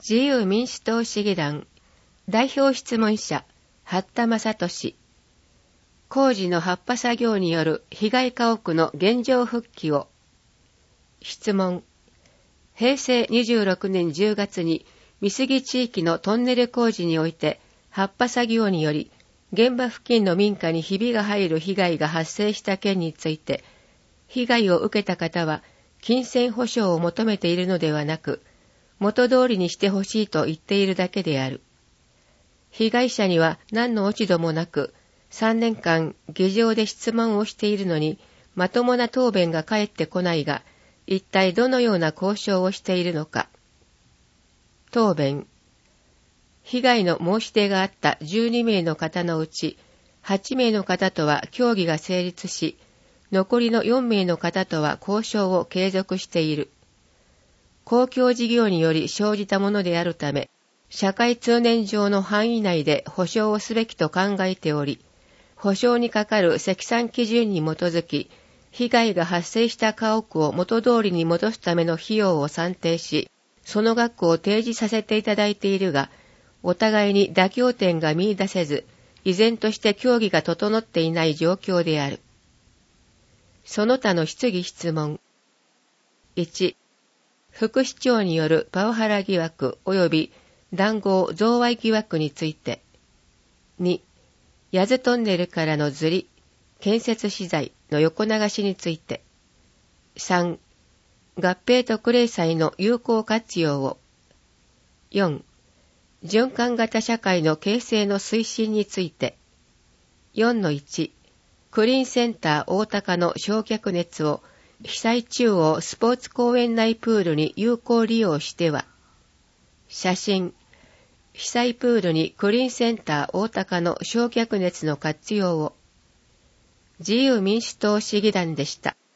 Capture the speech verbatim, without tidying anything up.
自由民主党市議団代表質問者八田正俊。工事の発破作業による被害家屋の現状復帰を。質問。へいせいにじゅうろくねんじゅうがつに美杉地域のトンネル工事において発破作業により現場付近の民家にひびが入る被害が発生した件について、被害を受けた方は金銭保証を求めているのではなく、元通りにしてほしいと言っているだけである。被害者には何の落ち度もなく、さんねんかん議場で質問をしているのに、まともな答弁が返ってこないが、一体どのような交渉をしているのか。答弁。被害の申し出があったじゅうにめいの方のうち、はちめいの方とは協議が成立し、残りのよんめいの方とは交渉を継続している。公共事業により生じたものであるため、社会通念上の範囲内で保証をすべきと考えており、保証にかかる積算基準に基づき、被害が発生した家屋を元通りに戻すための費用を算定し、その額を提示させていただいているが、お互いに妥協点が見出せず、依然として協議が整っていない状況である。その他の質疑質問。いち、副市長によるパワハラ疑惑及び談合贈賄疑惑について。に、八頭トンネルからのずり、建設資材の横流しについて。さん、合併特例債の有効活用を。よん、循環型社会の形成の推進について。よんのいち、クリーンセンター大高の焼却熱を被災中央スポーツ公園内プールに有効利用しては。写真。被災プールにクリーンセンター大高の焼却熱の活用を。自由民主党市議団でした。